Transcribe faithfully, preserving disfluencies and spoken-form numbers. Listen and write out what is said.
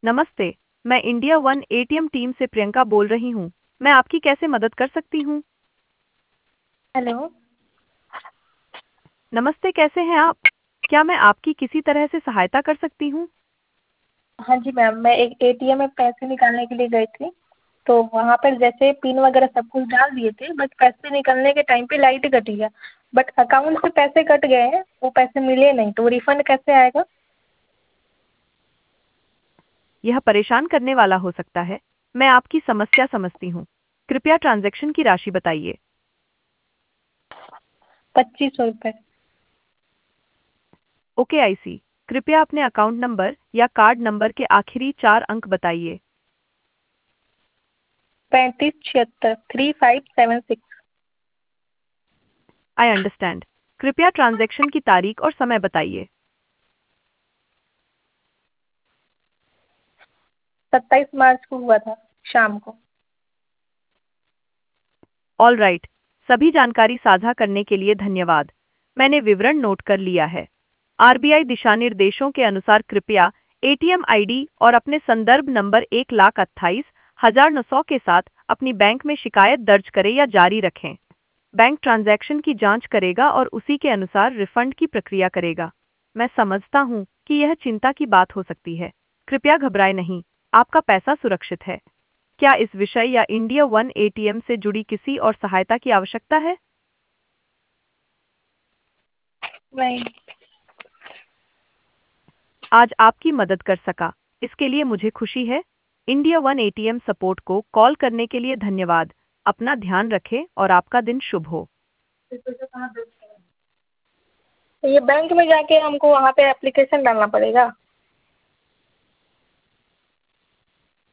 नमस्ते, मैं India one ATM team से प्रियंका बोल रही हूँ। मैं आपकी कैसे मदद कर सकती हूँ? हेलो। नमस्ते, कैसे हैं आप? क्या मैं आपकी किसी तरह से सहायता कर सकती हूँ? हाँ जी मैम, मैं एक एटीएम में पैसे निकालने के लिए गई थी, तो वहाँ पर जैसे पिन वगैरह सब कुछ डाल दिए थे, बट पैसे निकलने के टाइम पे लाइट कटी है। बट अकाउंट से पैसे कट गए हैं, वो पैसे मिले नहीं, तो रिफंड कैसे आएगा? यह परेशान करने वाला हो सकता है। मैं आपकी समस्या समझती हूँ। कृपया ट्रांजैक्शन की राशि बताइए। पच्चीस सौ रुपये। Okay, I see. कृपया अपने अकाउंट नंबर या कार्ड नंबर के आखिरी चार अंक बताइए। पैंतीस छिहत्तर three five seven six. I understand. कृपया ट्रांजैक्शन की तारीख और समय बताइए। सत्ताईस मार्च को हुआ था, शाम को। ऑल राइट, सभी जानकारी साझा करने के लिए धन्यवाद। मैंने विवरण नोट कर लिया है। आरबीआई दिशानिर्देशों के अनुसार कृपया एटीएम आईडी और अपने संदर्भ नंबर एक लाख अट्ठाईस हजार नौ सौ के साथ अपनी बैंक में शिकायत दर्ज करें या जारी रखें। बैंक ट्रांजैक्शन की जांच करेगा और उसी के अनुसार रिफंड की प्रक्रिया करेगा। मैं समझता हूँ कि यह चिंता की बात हो सकती है। कृपया घबराएं नहीं, आपका पैसा सुरक्षित है। क्या इस विषय या इंडिया वन एटीएम से जुड़ी किसी और सहायता की आवश्यकता है? नहीं। आज आपकी मदद कर सका, इसके लिए मुझे खुशी है। इंडिया वन एटीएम सपोर्ट को कॉल करने के लिए धन्यवाद। अपना ध्यान रखें और आपका दिन शुभ हो। तो ये बैंक में जाके हमको वहाँ पे एप्लीकेशन डालना पड़ेगा?